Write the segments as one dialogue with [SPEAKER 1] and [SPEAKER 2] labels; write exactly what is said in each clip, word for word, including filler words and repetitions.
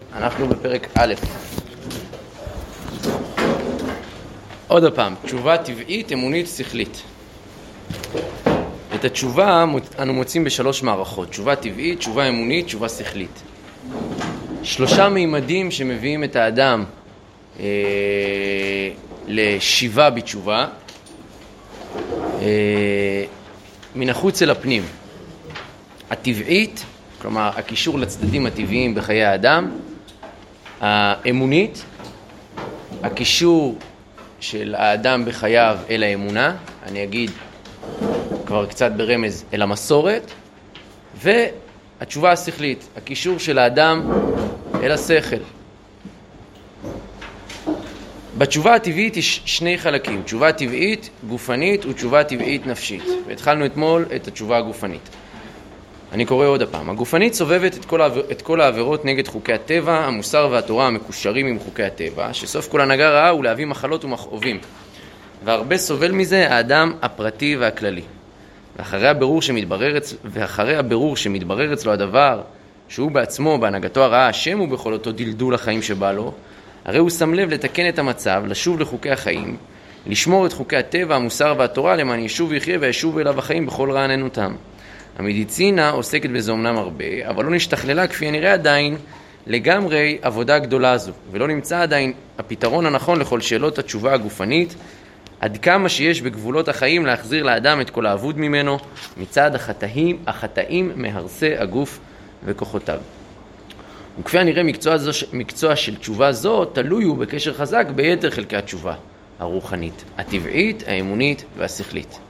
[SPEAKER 1] אנחנו בפרק א'. עוד פעם, תשובה טבעית, אמונית, שכלית. את התשובה אנו מוצאים בשלוש מערכות, תשובה טבעית, תשובה אמונית, תשובה שכלית. שלושה מימדים שמביאים את האדם אה, לשיבה בתשובה, אה, מן החוץ אל הפנים. הטבעית, כלומר הקישור לצדדים הטבעיים בחיי האדם, האמונית, הקישור של האדם בחייו אל האמונה, אני אגיד כבר קצת ברמז אל המסורת, והתשובה השכלית, הקישור של האדם אל השכל. בתשובה הטבעית יש שני חלקים, תשובה טבעית גופנית ותשובה טבעית נפשית. והתחלנו אתמול את התשובה הגופנית. אני קורא עוד הפעם. הגופנית סובבת את כל, העבר, את כל העבירות נגד חוקי הטבע, המוסר והתורה המקושרים עם חוקי הטבע, שסוף כל הנהגה רעה הוא להביא מחלות ומכאובים. והרבה סובל מזה האדם הפרטי והכללי. ואחרי הבירור שמתברר, ואחרי הבירור שמתברר אצלו הדבר שהוא בעצמו, בהנהגתו הרעה, השם הוא בכל אותו דלדול החיים שבא לו, הרי הוא שם לב לתקן את המצב, לשוב לחוקי החיים, לשמור את חוקי הטבע, המוסר והתורה, למען ישוב ויחיה וישוב אליו החיים בכל רעננותם. המדיצינה עוסקת בזה אומנם הרבה, אבל לא נשתכללה כפי הנראה עדיין לגמרי עבודה גדולה זו, ולא נמצא עדיין הפתרון הנכון לכל שאלות התשובה הגופנית, עד כמה שיש בגבולות החיים להחזיר לאדם את כל העבוד ממנו, מצד החטאים, החטאים מהרסי הגוף וכוחותיו. וכפי הנראה מקצוע, זו, מקצוע של תשובה זו תלוי הוא בקשר חזק ביתר חלקי התשובה הרוחנית, הטבעית, האמונית והשכלית.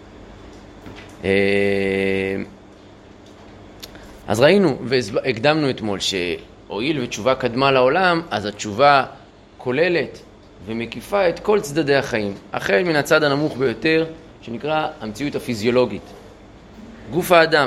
[SPEAKER 1] אז ראינו והקדמנו אתמול שהואיל ותשובה קדמה לעולם, אז התשובה כוללת ומקיפה את כל צדדי החיים, החל מן הצד הנמוך ביותר שנקרא המציאות הפיזיולוגית, גוף האדם,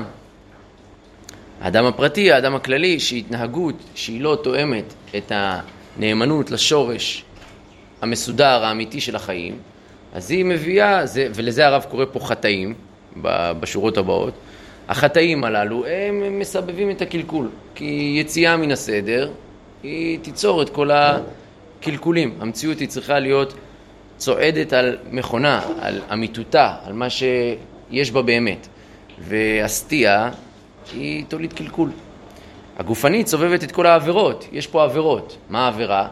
[SPEAKER 1] האדם הפרטי, האדם הכללי, שהתנהגות שהיא לא תואמת את הנאמנות לשורש המסודר האמיתי של החיים, אז היא מביאה, ולזה הרב קורא פה חטאים בשורות הבאות, החטאים הללו הם מסבבים את הקלקול, כי יציאה מן הסדר היא תיצור את כל הקלקולים. המציאות היא צריכה להיות צועדת על מכונה, על אמיתותה, על מה שיש בה באמת, והסטייה היא תוליד קלקול. הגופנית סובבת את כל העבירות, יש פה עבירות. מה העבירה?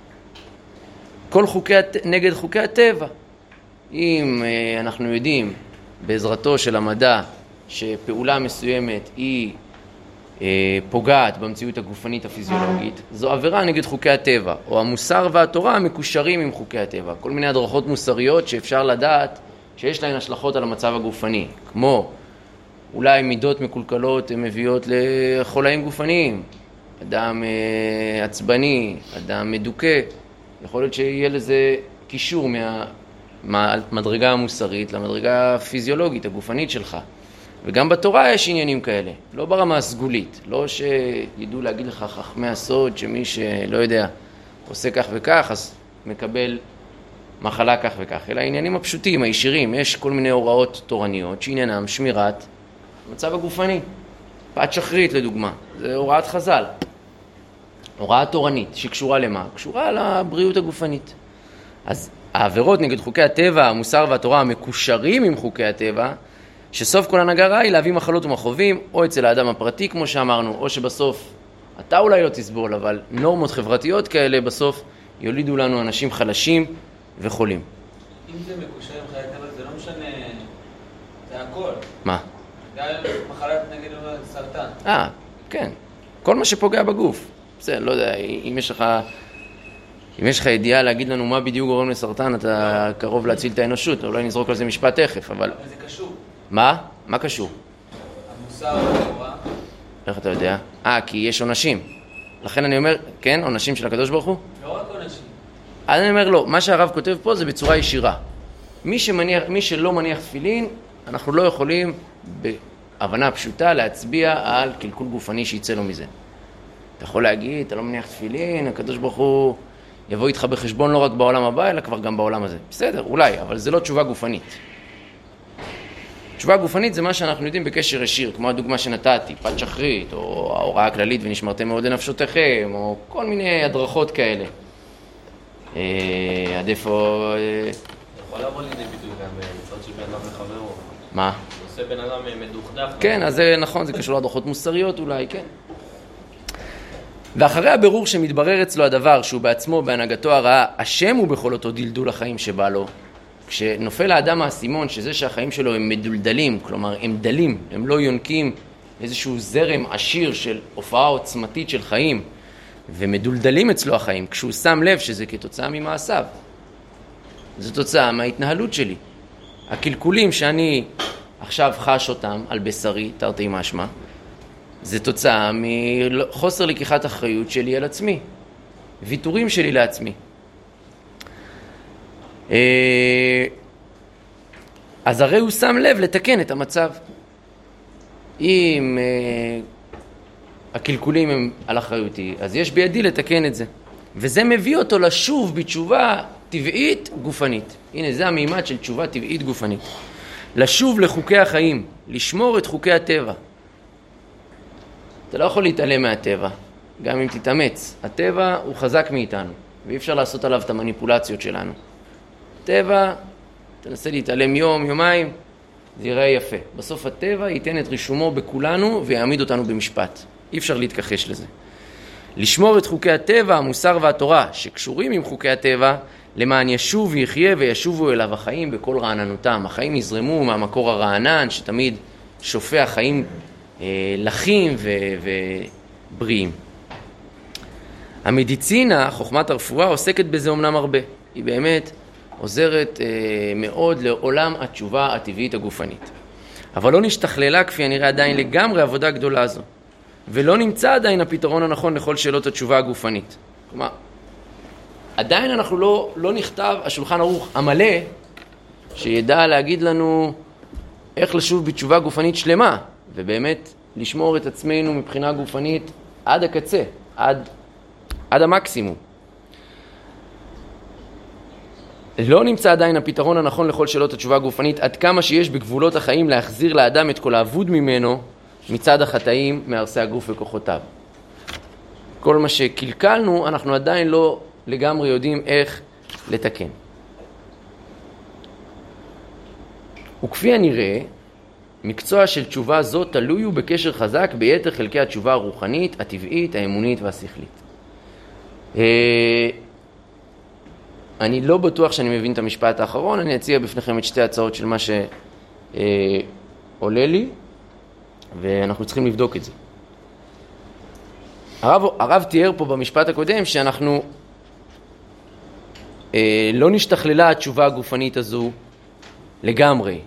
[SPEAKER 1] כל חוקי, נגד חוקי הטבע. אם אנחנו יודעים בעזרתו של המדע שפעולה מסוימת היא אה, פוגעת במציאות הגופנית הפיזיולוגית, זו עבירה נגד חוקי הטבע, או המוסר והתורה המקושרים עם חוקי הטבע. כל מיני הדרכות מוסריות שאפשר לדעת שיש להן השלכות על המצב הגופני, כמו אולי מידות מקולקלות מביאות לחולאים גופניים, אדם אה, עצבני, אדם מדוכא, יכול להיות שיהיה לזה קישור מה... מהמדרגה המוסרית למדרגה הפיזיולוגית, הגופנית שלך. וגם בתורה יש עניינים כאלה, לא ברמה הסגולית, לא שידעו להגיד לך חכמי הסוד שמי שלא יודע עושה כך וכך אז מקבל מחלה כך וכך, אלא העניינים הפשוטים, הישירים. יש כל מיני הוראות תורניות שעניינם שמירת המצב הגופני. פת שחרית לדוגמה, זה הוראת חז"ל, הוראה תורנית שקשורה למה? קשורה לבריאות הגופנית. אז העבירות נגד חוקי הטבע, המוסר והתורה המקושרים עם חוקי הטבע, שסוף כל הנהגה רעה היא להביא מחלות ומכאובים, או אצל האדם הפרטי כמו שאמרנו, או שבסוף אתה אולי לא תסבול, אבל נורמות חברתיות כאלה בסוף יולידו לנו אנשים חלשים וחולים.
[SPEAKER 2] אם זה מקושר עם חיי הטבע זה לא משנה, זה הכל.
[SPEAKER 1] מה?
[SPEAKER 2] גם מחלת נגד סרטן.
[SPEAKER 1] אה, כן. כל מה שפוגע בגוף. בסדר, לא יודע, אם יש לך... אם יש לך ידיעה להגיד לנו מה בדיוק גורם לסרטן, אתה קרוב להציל את האנושות, אולי נזרוק על זה משפט תכף, אבל...
[SPEAKER 2] אבל זה קשור.
[SPEAKER 1] מה? מה קשור?
[SPEAKER 2] המוסר והתורה.
[SPEAKER 1] איך אתה יודע? אה, כי יש עונשים. לכן אני אומר, כן, עונשים של הקדוש ברוך הוא?
[SPEAKER 2] לא רק עונשים.
[SPEAKER 1] אז אני אומר, לא, מה שהרב כותב פה זה בצורה ישירה. מי שמניח, מי שלא מניח תפילין, אנחנו לא יכולים בהבנה פשוטה להצביע על קלקול גופני שיצא לו מזה. אתה יכול להגיד, אתה לא מניח תפילין, הקדוש ברוך הוא יבוא איתך בחשבון לא רק בעולם הבא, אלא כבר גם בעולם הזה. בסדר, אולי, אבל זה לא תשובה גופנית. התשובה הגופנית זה מה שאנחנו יודעים בקשר ישיר, כמו הדוגמה שנתתי, פת שחרית, או ההוראה הכללית ונשמרתם מאוד לנפשותיכם, או כל מיני הדרכות כאלה. עד איפה...
[SPEAKER 2] יכול לעבור לידי ביטוי גם מצד של בן אדם לחברו.
[SPEAKER 1] מה?
[SPEAKER 2] עושה בן אדם מדוכדך.
[SPEAKER 1] כן, אז זה נכון, זה קשור להדרכות מוסריות אולי, כן. ואחרי הבירור שמתברר אצלו הדבר שהוא בעצמו, בהנהגתו הרעה, השם הוא בכל אותו דלדול החיים שבא לו, כשנופל האדם האסימון, שזה שהחיים שלו הם מדולדלים, כלומר הם דלים, הם לא יונקים איזשהו זרם עשיר של הופעה עוצמתית של חיים, ומדולדלים אצלו החיים, כשהוא שם לב שזה כתוצאה ממעשיו. זו תוצאה מההתנהלות שלי. הקלקולים שאני עכשיו חש אותם על בשרי, תרתי משמע, זה תוצאה מחוסר לקיחת אחריות שלי על עצמי, ויתורים שלי לעצמי. אז הרי הוא שם לב לתקן את המצב. אם הקלקולים הם על אחריותי, אז יש בידי לתקן את זה. וזה מביא אותו לשוב בתשובה טבעית גופנית. הנה, זה המימד של תשובה טבעית גופנית. לשוב לחוקי החיים, לשמור את חוקי הטבע. אתה לא יכול להתעלם מהטבע, גם אם תתאמץ. הטבע הוא חזק מאיתנו, ואי אפשר לעשות עליו את המניפולציות שלנו. טבע, תנסה להתעלם יום, יומיים, זה ייראה יפה. בסוף הטבע ייתן את רישומו בכולנו ויעמיד אותנו במשפט. אי אפשר להתכחש לזה. לשמור את חוקי הטבע, המוסר והתורה, שקשורים עם חוקי הטבע, למען ישוב ויחיה וישובו אליו החיים בכל רעננותם. החיים יזרמו מהמקור הרענן, שתמיד שופע חיים אה, לחים ו- ובריאים. המדיצינה, חוכמת הרפואה, עוסקת בזה אומנם הרבה. היא באמת עוזרת אה, מאוד לעולם התשובה הטבעית הגופנית. אבל לא נשתכללה כפי הנראה עדיין לגמרי עבודה גדולה הזו. ולא נמצא עדיין הפתרון הנכון לכל שאלות התשובה הגופנית. כלומר, עדיין אנחנו לא, לא נכתב השולחן ערוך המלא שידע להגיד לנו איך לשוב בתשובה גופנית שלמה, ובאמת לשמור את עצמנו מבחינה גופנית עד הקצה, עד, עד המקסימום. לא נמצא עדיין הפתרון הנכון לכל שאלות התשובה הגופנית, עד כמה שיש בגבולות החיים להחזיר לאדם את כל האבוד ממנו מצד החטאים מהרסי הגוף וכוחותיו. כל מה שקלקלנו, אנחנו עדיין לא לגמרי יודעים איך לתקן. וכפי הנראה, מקצוע של תשובה זו תלוי הוא בקשר חזק ביתר חלקי התשובה הרוחנית, הטבעית, האמונית והשכלית. אני לא בטוח שאני מבין את המשפט האחרון, אני אציע בפניכם את שתי הצעות של מה שעולה לי, ואנחנו צריכים לבדוק את זה. הרב, הרב תיאר פה במשפט הקודם שאנחנו אה, לא נשתכללה התשובה הגופנית הזו לגמרי,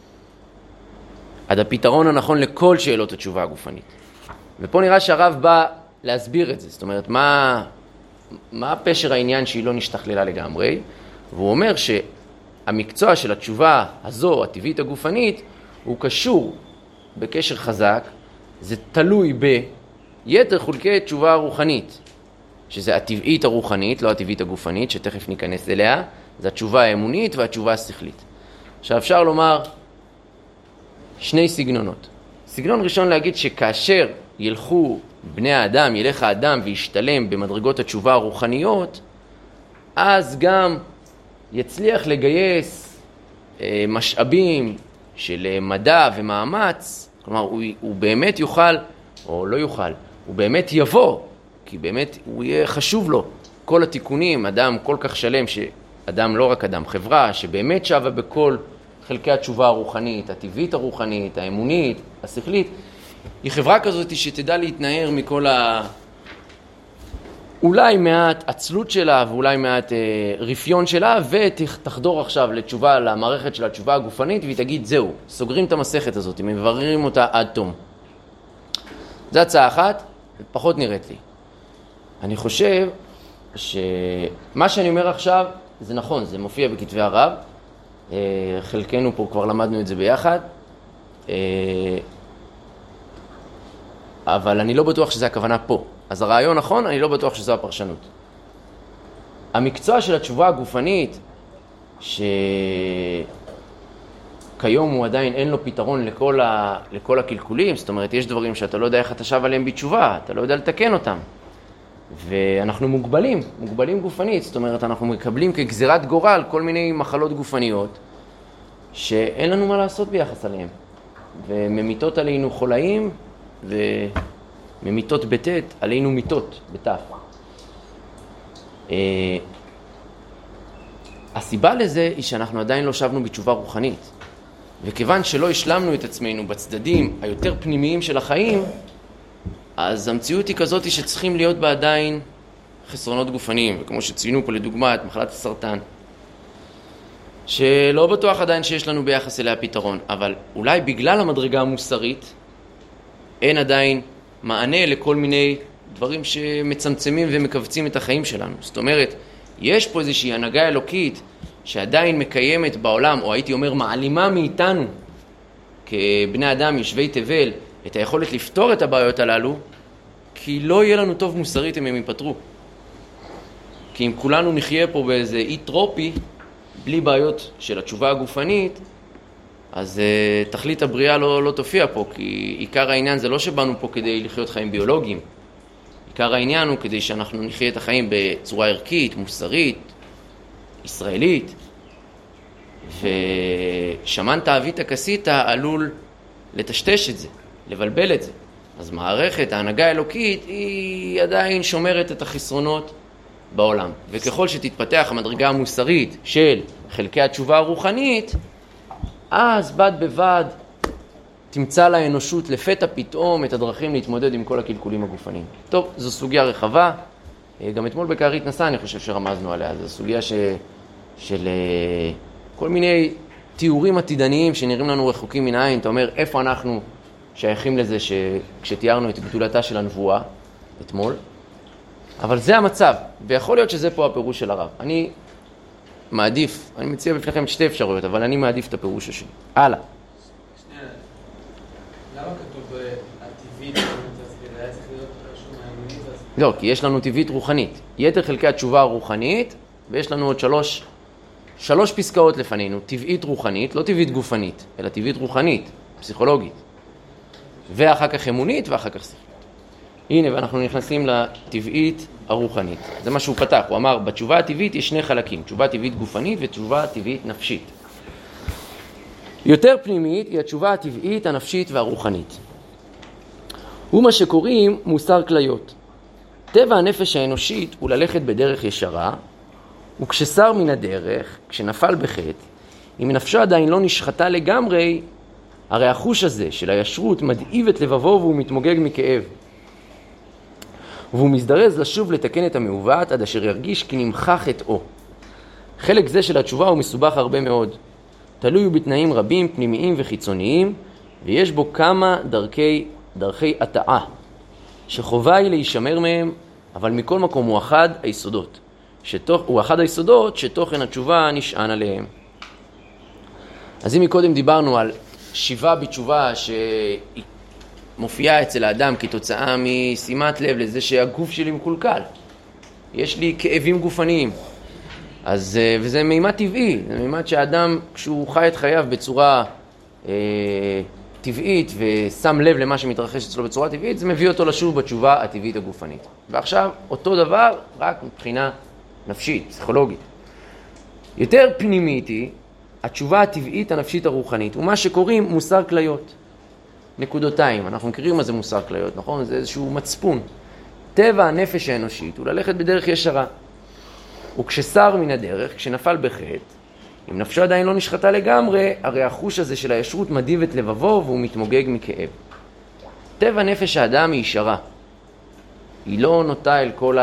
[SPEAKER 1] עד הפתרון הנכון לכל שאלות התשובה הגופנית. ופה נראה שהרב בא להסביר את זה, זאת אומרת, מה, מה פשר העניין שהיא לא נשתכללה לגמרי, והוא אומר שהמקצוע של התשובה הזו, הטבעית הגופנית, הוא קשור בקשר חזק, זה תלוי ביתר חולקי תשובה הרוחנית, שזה הטבעית הרוחנית, לא הטבעית הגופנית, שתכף ניכנס אליה, זה התשובה האמונית והתשובה השכלית. עכשיו אפשר לומר שני סגנונות. סגנון ראשון להגיד שכאשר ילכו בני האדם, ילך האדם וישתלם במדרגות התשובה הרוחניות, אז גם יצליח לגייס אה, משאבים של מדע ומאמץ, כלומר הוא, הוא באמת יוכל, או לא יוכל, הוא באמת יבוא, כי באמת הוא יהיה חשוב לו. כל התיקונים, אדם כל כך שלם, שאדם לא רק אדם, חברה שבאמת שווה בכל חלקי התשובה הרוחנית, הטבעית הרוחנית, האמונית, השכלית, היא חברה כזאת שתדע להתנער מכל ה... אולי מעט עצלות שלה ואולי מעט אה, רפיון שלה, ותחדור עכשיו לתשובה, למערכת של התשובה הגופנית, והיא תגיד, זהו, סוגרים את המסכת הזאת, מבררים אותה עד תום. זו הצעה אחת, פחות נראית לי. אני חושב שמה שאני אומר עכשיו, זה נכון, זה מופיע בכתבי הרב, אה, חלקנו פה כבר למדנו את זה ביחד, אה, אבל אני לא בטוח שזה הכוונה פה. אז הרעיון נכון, אני לא בטוח שזו הפרשנות. המקצוע של התשובה הגופנית, שקשור כיום הוא עדיין אין לו פתרון לכל, ה, לכל הקלקולים, זאת אומרת, יש דברים שאתה לא יודע איך אתה שב עליהם בתשובה, אתה לא יודע לתקן אותם. ואנחנו מוגבלים, מוגבלים גופנית, זאת אומרת, אנחנו מקבלים כגזירת גורל כל מיני מחלות גופניות, שאין לנו מה לעשות ביחס עליהם. וממיתות עלינו חולאים, וממיתות בטט עלינו מיתות בתף. הסיבה לזה היא שאנחנו עדיין לא שבנו בתשובה רוחנית. וכיוון שלא השלמנו את עצמנו בצדדים היותר פנימיים של החיים, אז המציאות היא כזאת שצריכים להיות בה עדיין חסרונות גופניים, וכמו שציינו פה לדוגמה את מחלת הסרטן, שלא בטוח עדיין שיש לנו ביחס אליה פתרון, אבל אולי בגלל המדרגה המוסרית אין עדיין מענה לכל מיני דברים שמצמצמים ומקבצים את החיים שלנו. זאת אומרת, יש פה איזושהי הנהגה אלוקית שעדיין מקיימת בעולם, או הייתי אומר מעלימה מאיתנו כבני אדם יושבי תבל, את היכולת לפתור את הבעיות הללו, כי לא יהיה לנו טוב מוסרית אם הם ייפטרו. כי אם כולנו נחיה פה באיזה אי טרופי, בלי בעיות של התשובה הגופנית, אז uh, תכלית הבריאה לא, לא תופיע פה, כי עיקר העניין זה לא שבאנו פה כדי לחיות חיים ביולוגיים. עיקר העניין הוא כדי שאנחנו נחיה את החיים בצורה ערכית, מוסרית, ישראלית. ושמן תאווית הכסיתה עלול לטשטש את זה, לבלבל את זה. אז מערכת ההנהגה האלוקית היא עדיין שומרת את החסרונות בעולם. וככל שתתפתח המדרגה המוסרית של חלקי התשובה הרוחנית, אז בד בבד תמצא לאנושות לפתע פתאום את הדרכים להתמודד עם כל הקלקולים הגופניים. טוב, זו סוגיה רחבה. גם אתמול בקערית נסע אני חושב שרמזנו עליה. זו סוגיה ש... של כל מיני תיאורים עתידניים שנראים לנו רחוקים מן העין. אתה אומר, איפה אנחנו שייכים לזה שכשתיארנו את גדולתה של הנבואה אתמול? אבל זה המצב, ויכול להיות שזה פה הפירוש של הרב. אני מעדיף, אני מציע בפניכם שתי אפשרויות, אבל אני מעדיף את הפירוש שלי. הלאה.
[SPEAKER 2] שנייה, למה כתוב הטבעית? זה היה צריך להיות רשום האמונית?
[SPEAKER 1] לא, כי יש לנו טבעית רוחנית. יתר חלקי התשובה הרוחנית, ויש לנו עוד שלוש, שלוש פסקאות לפנינו. טבעית רוחנית, לא טבעית גופנית, אלא טבעית רוחנית, פסיכולוגית. ואחר כך אמונית ואחר כך שכלית. הנה, ואנחנו נכנסים לטבעית הרוחנית. זה מה שהוא פתח. הוא אמר, בתשובה הטבעית יש שני חלקים. תשובה טבעית גופנית ותשובה טבעית נפשית. יותר פנימית היא התשובה הטבעית, הנפשית והרוחנית. הוא מה שקוראים מוסר כליות. טבע הנפש האנושית הוא ללכת בדרך ישרה, וכשסר מן הדרך, כשנפל בחטא, אם נפשו עדיין לא נשחטה לגמרי, הרי החוש הזה של הישרות מדאיב את לבבו והוא מתמוגג מכאב. והוא מזדרז לשוב לתקן את המעוות עד אשר ירגיש כי נמחה חטאו. חלק זה של התשובה הוא מסובך הרבה מאוד. תלוי בתנאים רבים, פנימיים וחיצוניים, ויש בו כמה דרכי, דרכי הטעה, שחובה היא להישמר מהם, אבל מכל מקום הוא אחד היסודות. שתוך, הוא אחד היסודות שתוכן התשובה נשען עליהם. אז אם מקודם דיברנו על שיבה בתשובה שמופיעה אצל האדם כתוצאה משימת לב לזה שהגוף שלי מקולקל. יש לי כאבים גופניים. אז, וזה מימד טבעי, זה מימד שהאדם כשהוא חי את חייו בצורה אה, טבעית ושם לב למה שמתרחש אצלו בצורה טבעית, זה מביא אותו לשוב בתשובה הטבעית הגופנית. ועכשיו אותו דבר רק מבחינה נפשית, פסיכולוגית. יותר פנימית היא התשובה הטבעית הנפשית הרוחנית, ומה שקוראים מוסר כליות. נקודותיים, אנחנו מכירים מה זה מוסר כליות, נכון? זה איזשהו מצפון. טבע הנפש האנושית הוא ללכת בדרך ישרה. וכשסר מן הדרך, כשנפל בחטא, אם נפשו עדיין לא נשחטה לגמרי, הרי החוש הזה של הישרות מדיב את לבבו והוא מתמוגג מכאב. טבע נפש האדם היא ישרה. היא לא נוטה אל כל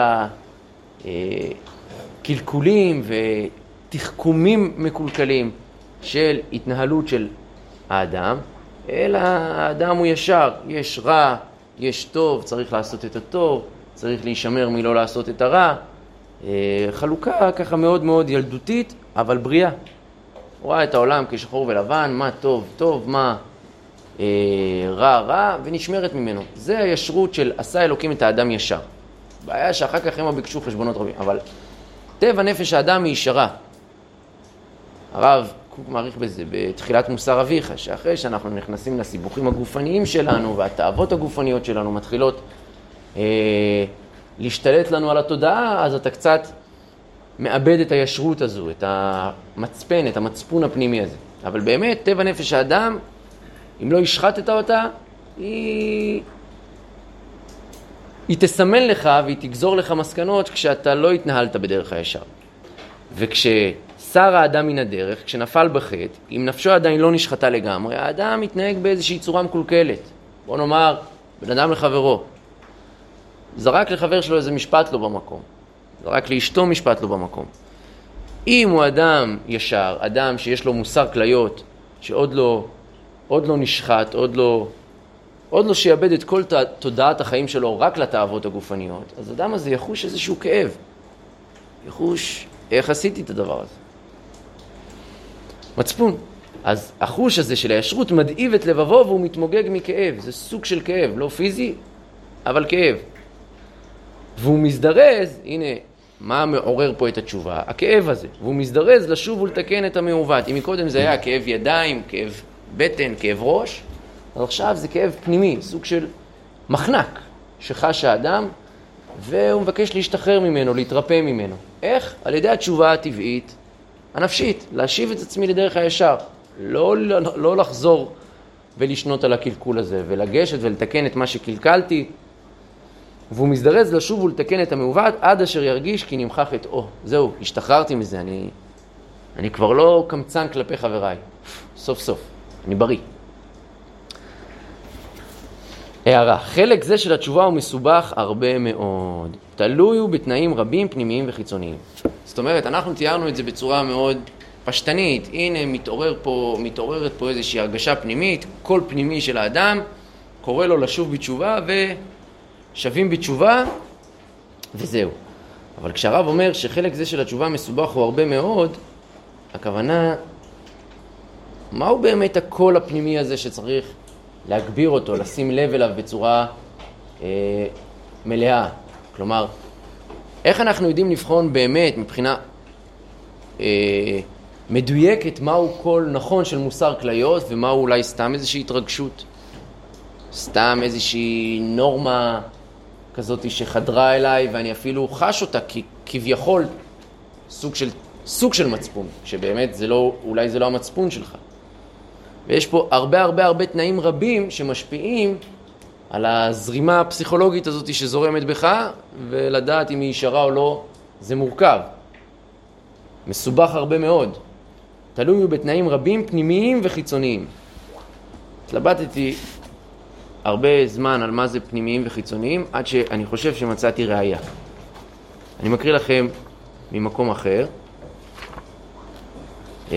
[SPEAKER 1] הקלקולים ותחכומים מקולקלים של התנהלות של האדם, אלא האדם הוא ישר, יש רע, יש טוב, צריך לעשות את הטוב, צריך להישמר מלא לעשות את הרע. חלוקה ככה מאוד מאוד ילדותית, אבל בריאה. הוא רואה את העולם כשחור ולבן, מה טוב, טוב, מה אה, רע, רע, ונשמרת ממנו. זה הישרות של עשה אלוקים את האדם ישר. בעיה שאחר כך הם ביקשו חשבונות רבים, אבל טבע נפש האדם היא ישרה. הרב קוק מעריך בזה, בתחילת מוסר אביך, שאחרי שאנחנו נכנסים לסיבוכים הגופניים שלנו, והתאוות הגופניות שלנו מתחילות אה, להשתלט לנו על התודעה, אז אתה קצת מאבד את הישרות הזו, את המצפן, את המצפון הפנימי הזה. אבל באמת, טבע נפש האדם, אם לא השחטת אותה, היא... היא תסמן לך והיא תגזור לך מסקנות כשאתה לא התנהלת בדרך הישר. וכששר האדם מן הדרך, כשנפל בחטא, אם נפשו עדיין לא נשחטה לגמרי, האדם מתנהג באיזושהי צורה מקולקלת. בוא נאמר, בן אדם לחברו. זרק לחבר שלו איזה משפט לא במקום. זרק לאשתו משפט לא במקום. אם הוא אדם ישר, אדם שיש לו מוסר כליות, שעוד לא, עוד לא נשחט, עוד לא... עוד לא שיאבד את כל תודעת החיים שלו רק לתאוות הגופניות, אז אדם הזה יחוש איזשהו כאב. יחוש, איך עשיתי את הדבר הזה? מצפון. אז החוש הזה של הישרות מדאיב את לבבו והוא מתמוגג מכאב. זה סוג של כאב, לא פיזי, אבל כאב. והוא מזדרז, הנה, מה מעורר פה את התשובה? הכאב הזה. והוא מזדרז לשוב ולתקן את המעוות. אם מקודם זה היה כאב ידיים, כאב בטן, כאב ראש, אז עכשיו זה כאב פנימי, סוג של מחנק שחש האדם, והוא מבקש להשתחרר ממנו, להתרפא ממנו. איך? על ידי התשובה הטבעית, הנפשית, להשיב את עצמי לדרך הישר. לא, לא, לא לחזור ולשנות על הקלקול הזה, ולגשת ולתקן את מה שקלקלתי. והוא מזדרז לשוב ולתקן את המעוות עד אשר ירגיש כי נמחק את או. זהו, השתחררתי מזה, אני, אני כבר לא קמצן כלפי חבריי. סוף סוף, אני בריא. הערה, חלק זה של התשובה הוא מסובך הרבה מאוד. תלוי הוא בתנאים רבים, פנימיים וחיצוניים. זאת אומרת, אנחנו תיארנו את זה בצורה מאוד פשטנית. הנה, מתעורר פה, מתעוררת פה איזושהי הרגשה פנימית, כל פנימי של האדם, קורא לו לשוב בתשובה ושבים בתשובה, וזהו. אבל כשהרב אומר שחלק זה של התשובה מסובך הוא הרבה מאוד, הכוונה, מהו באמת הקול הפנימי הזה שצריך להגביר אותו, לשים לב אליו בצורה אה, מלאה? כלומר, איך אנחנו יודעים לבחון באמת מבחינה אה, מדויקת מהו קול נכון של מוסר כליות ומהו אולי סתם איזושהי התרגשות, סתם איזושהי נורמה כזאת שחדרה אליי ואני אפילו חש אותה כ- כביכול סוג של, סוג של מצפון, שבאמת זה לא, אולי זה לא המצפון שלך. ויש פה הרבה הרבה הרבה תנאים רבים שמשפיעים על הזרימה הפסיכולוגית הזאת שזורמת בך, ולדעת אם היא ישרה או לא, זה מורכב. מסובך הרבה מאוד. תלוי בתנאים רבים, פנימיים וחיצוניים. התלבטתי הרבה זמן על מה זה פנימיים וחיצוניים, עד שאני חושב שמצאתי ראייה. אני מקריא לכם ממקום אחר. אה...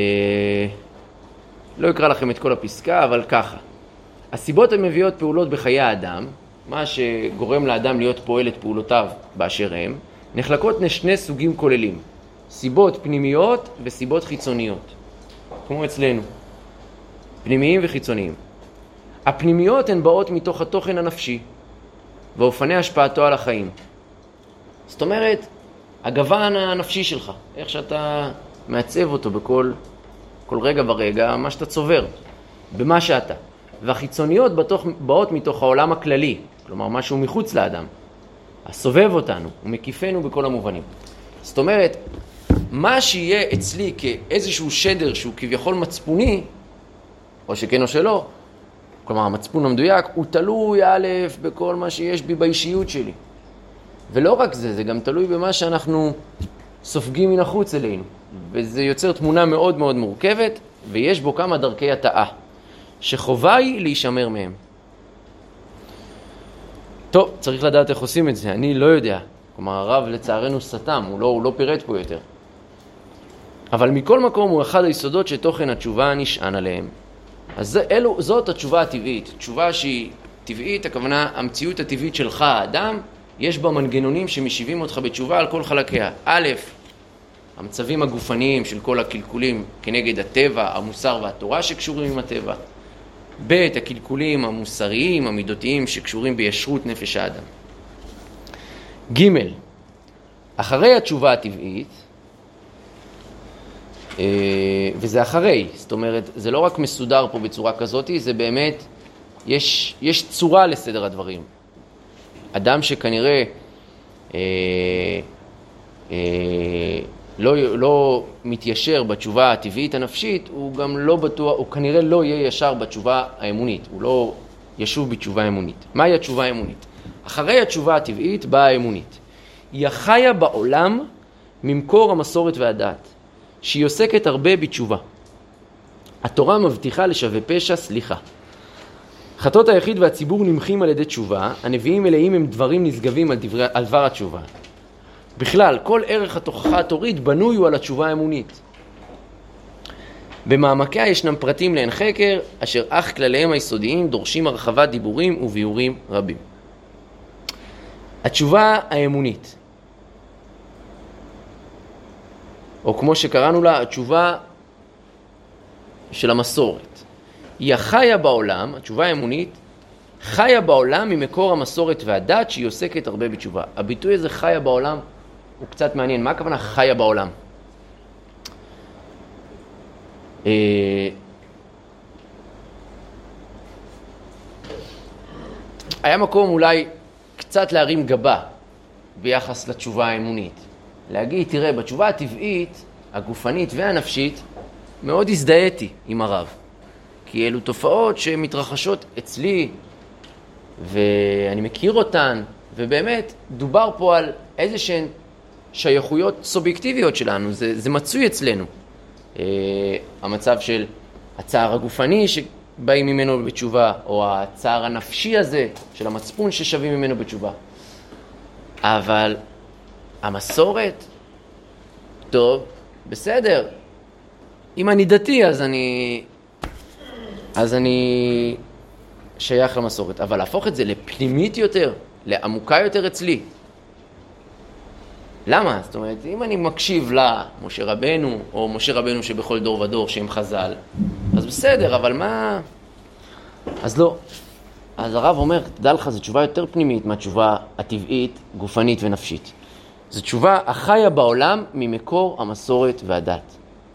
[SPEAKER 1] לא אקרא לכם את כל הפסקה, אבל ככה. הסיבות המביאות פעולות בחיי האדם, מה שגורם לאדם להיות פועל את פעולותיו באשר הם, נחלקות לשני סוגים כוללים. סיבות פנימיות וסיבות חיצוניות. כמו אצלנו. פנימיים וחיצוניים. הפנימיות הן באות מתוך התוכן הנפשי, ואופני השפעתו על החיים. זאת אומרת, הגוון הנפשי שלך, איך שאתה מעצב אותו בכל... כל רגע ורגע, מה שאתה צובר, במה שאתה. והחיצוניות בתוך, באות מתוך העולם הכללי, כלומר משהו מחוץ לאדם, הסובב אותנו ומקיפנו בכל המובנים. זאת אומרת, מה שיהיה אצלי כאיזשהו שדר שהוא כביכול מצפוני, או שכן או שלא, כלומר המצפון המדויק, הוא תלוי א' בכל מה שיש בי באישיות שלי. ולא רק זה, זה גם תלוי במה שאנחנו סופגים מן החוץ אלינו. וזה יוצר תמונה מאוד מאוד מורכבת, ויש בו כמה דרכי הטעה, שחובה היא להישמר מהם. טוב, צריך לדעת איך עושים את זה, אני לא יודע. כלומר, הרב לצערנו סתם, הוא לא, הוא לא פירט פה יותר. אבל מכל מקום הוא אחד היסודות שתוכן התשובה נשען עליהם. אז זה, אלו, זאת התשובה הטבעית. תשובה שהיא טבעית, הכוונה, המציאות הטבעית שלך, האדם, יש בה מנגנונים שמשיבים אותך בתשובה על כל חלקיה. א', המצבים הגופניים של כל הקלקולים כנגד הטבע, המוסר והתורה שקשורים עם הטבע. ב', הקלקולים המוסריים, המידותיים שקשורים בישרות נפש האדם. ג', אחרי התשובה הטבעית, וזה אחרי, זאת אומרת, זה לא רק מסודר פה בצורה כזאת, זה באמת, יש, יש צורה לסדר הדברים. אדם שכנראה אה, אה, לא, לא מתיישר בתשובה הטבעית הנפשית, הוא גם לא בטוח, הוא כנראה לא יהיה ישר בתשובה האמונית, הוא לא ישוב בתשובה האמונית. מהי התשובה האמונית? אחרי התשובה הטבעית באה האמונית. היא החיה בעולם ממקור המסורת והדעת, שהיא עוסקת הרבה בתשובה. התורה מבטיחה לשווה פשע סליחה. חטאות היחיד והציבור נמחים על ידי תשובה, הנביאים מלאים הם דברים נשגבים על, דברי, על דבר התשובה. בכלל, כל ערך התוכחה התורית בנוי הוא על התשובה האמונית. במעמקיה ישנם פרטים לעין חקר, אשר אך כלליהם היסודיים דורשים הרחבת דיבורים וביורים רבים. התשובה האמונית, או כמו שקראנו לה, התשובה של המסורת, היא החיה בעולם, התשובה האמונית, חיה בעולם ממקור המסורת והדת שהיא עוסקת הרבה בתשובה. הביטוי הזה חיה בעולם הוא קצת מעניין. מה הכוונה חיה בעולם? היה מקום אולי קצת להרים גבה ביחס לתשובה האמונית. להגיד, תראה, בתשובה הטבעית, הגופנית והנפשית, מאוד הזדהיתי עם הרב. כי אלו תופעות שמתרחשות אצלי, ואני מכיר אותן, ובאמת דובר פה על איזה שהן שייכויות סובייקטיביות שלנו, זה, זה מצוי אצלנו. Uh, המצב של הצער הגופני שבאים ממנו בתשובה, או הצער הנפשי הזה של המצפון ששווים ממנו בתשובה. אבל המסורת, טוב, בסדר. אם אני דתי, אז אני, אז אני שייך למסורת. אבל להפוך את זה לפנימית יותר, לעמוקה יותר אצלי. למה? זאת אומרת, אם אני מקשיב למשה רבנו, או משה רבנו שבכל דור ודור שהם חז"ל, אז בסדר, אבל מה? אז לא. אז הרב אומר, תדע לך, זו תשובה יותר פנימית מהתשובה הטבעית, גופנית ונפשית. זו תשובה החיה בעולם ממקור המסורת והדת.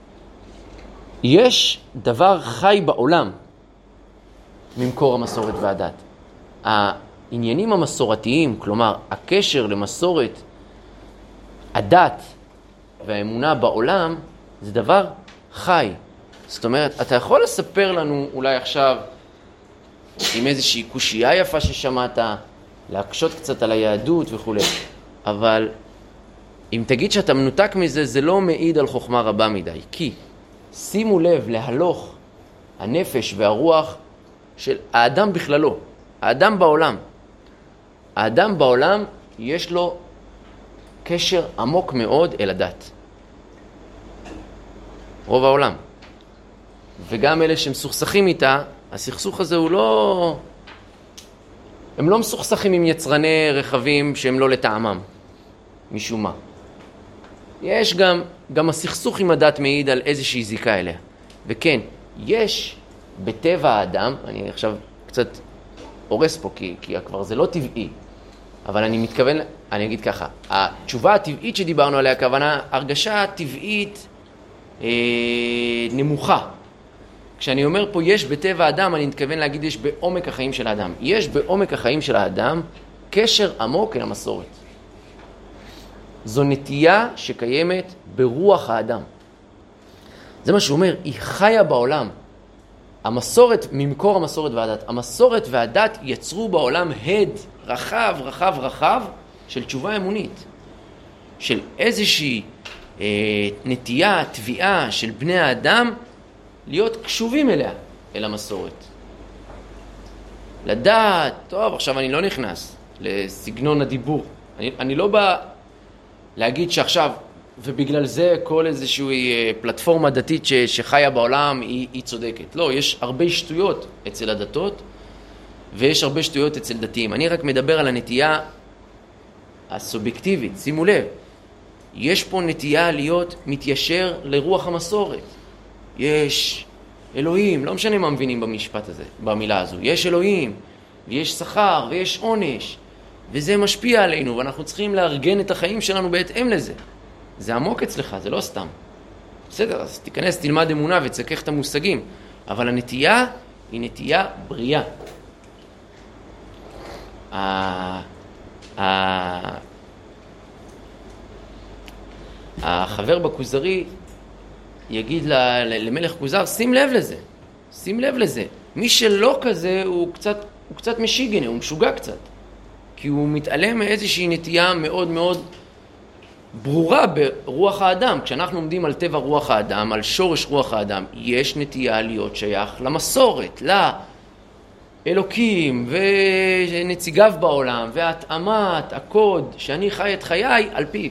[SPEAKER 1] יש דבר חי בעולם ממקור המסורת והדת. העניינים המסורתיים, כלומר, הקשר למסורת, הדת והאמונה בעולם, זה דבר חי. זאת אומרת, אתה יכול לספר לנו אולי עכשיו עם איזושהי קושייה יפה ששמעת, להקשות קצת על היהדות וכו'. אבל אם תגיד שאתה מנותק מזה, זה לא מעיד על חוכמה רבה מדי. כי שימו לב להלוך הנפש והרוח של האדם בכללו, האדם בעולם. האדם בעולם יש לו קשר עמוק מאוד אל הדת. רוב העולם. וגם אלה שמסוכסכים איתה, הסכסוך הזה הוא לא... הם לא מסוכסכים עם יצרני רכבים שהם לא לטעמם, משום מה. יש גם, גם הסכסוך עם הדת מעיד על איזושהי זיקה אליה. וכן, יש בטבע האדם, אני עכשיו קצת הורס פה, כי, כי כבר זה לא טבעי, אבל אני מתכוון, אני אגיד ככה, התשובה הטבעית שדיברנו עליה, הכוונה, הרגשה טבעית אה, נמוכה. כשאני אומר פה יש בטבע האדם, אני מתכוון להגיד יש בעומק החיים של האדם. יש בעומק החיים של האדם קשר עמוק אל המסורת. זו נטייה שקיימת ברוח האדם. זה מה שהוא אומר, היא חיה בעולם. המסורת, ממקור המסורת והדת, המסורת והדת יצרו בעולם הד רחב, רחב, רחב של תשובה אמונית. של איזושהי אה, נטייה, תביעה של בני האדם להיות קשובים אליה, אל המסורת. לדעת, טוב, עכשיו אני לא נכנס לסגנון הדיבור. אני, אני לא בא להגיד שעכשיו, ובגלל זה כל איזושהי פלטפורמה דתית ש, שחיה בעולם היא, היא צודקת. לא, יש הרבה שטויות אצל הדתות, ויש הרבה שטויות אצל דתיים. אני רק מדבר על הנטייה הסובייקטיבית. שימו לב, יש פה נטייה להיות מתיישר לרוח המסורת. יש אלוהים, לא משנה מה מבינים במשפט הזה, במילה הזו. יש אלוהים, ויש שכר, ויש עונש, וזה משפיע עלינו, ואנחנו צריכים לארגן את החיים שלנו בהתאם לזה. זה עמוק אצלך, זה לא סתם. בסדר, אז תיכנס, תלמד אמונה ותסכך את המושגים. אבל הנטייה היא נטייה בריאה. החבר בכוזרי יגיד למלך כוזר, שים לב לזה, שים לב לזה. מי שלא כזה הוא קצת, הוא קצת משיגנה, הוא משוגע קצת. כי הוא מתעלם מאיזושהי נטייה מאוד מאוד ברורה ברוח האדם. כשאנחנו עומדים על טבע רוח האדם, על שורש רוח האדם, יש נטייה להיות שייך למסורת, לאלוקים ונציגיו בעולם, והתאמת הקוד שאני חי את חיי על פיו.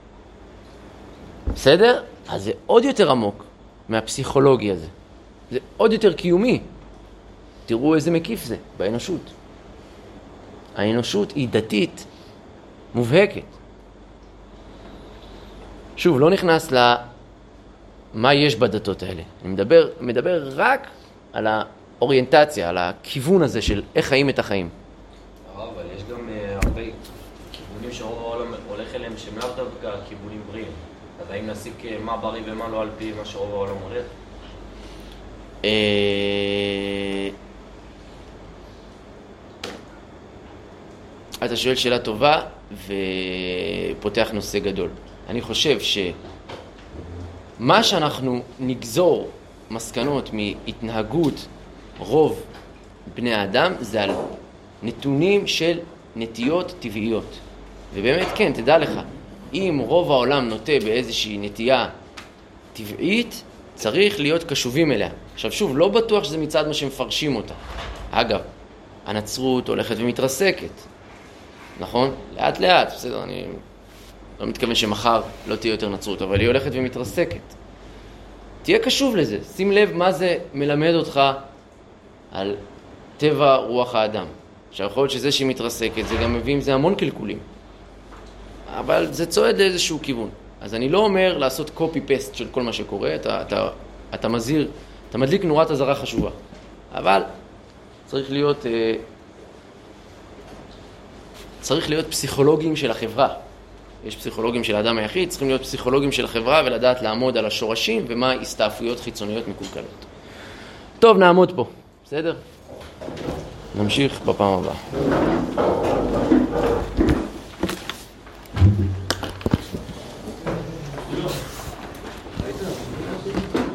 [SPEAKER 1] בסדר? אז זה עוד יותר עמוק מהפסיכולוגיה הזה. זה עוד יותר קיומי. תראו איזה מקיף זה באנושות. האנושות היא דתית מובהקת. שוב, לא נכנס למה יש בדתות האלה. אני מדבר, מדבר רק על האוריינטציה, על הכיוון הזה של איך חיים את החיים.
[SPEAKER 3] אבל יש גם uh, הרבה כיוונים שרוב העולם הולך אליהם שהם לאו דווקא כיוונים בריאים. אז האם נסיק uh, מה בריא ומה לא על פי מה שרוב העולם הולך?
[SPEAKER 1] אה... אתה שואל שאלה טובה ופותח נושא גדול. אני חושב שמה שאנחנו נגזור מסקנות מהתנהגות רוב בני האדם זה על נתונים של נטיות טבעיות. ובאמת כן, תדע לך, אם רוב העולם נוטה באיזושהי נטייה טבעית, צריך להיות קשובים אליה. עכשיו שוב, לא בטוח שזה מצד מה שמפרשים אותה. אגב, הנצרות הולכת ומתרסקת. נכון? לאט לאט, בסדר, אני לא מתכוון שמחר לא תהיה יותר נצרות, אבל היא הולכת ומתרסקת. תהיה קשוב לזה, שים לב מה זה מלמד אותך על טבע רוח האדם. עכשיו יכול להיות שזה שהיא מתרסקת, זה גם מביא עם זה המון קלקולים. אבל זה צועד לאיזשהו כיוון. אז אני לא אומר לעשות קופי-פסט של כל מה שקורה, אתה, אתה, אתה מזהיר, אתה מדליק נורת אזהרה חשובה. אבל צריך להיות... צריך להיות פסיכולוגים של החברה. יש פסיכולוגים של האדם היחיד, צריכים להיות פסיכולוגים של החברה ולדעת לעמוד על השורשים ומה הסתעפויות חיצוניות מקולקלות. טוב, נעמוד פה. בסדר? נמשיך בפעם הבאה.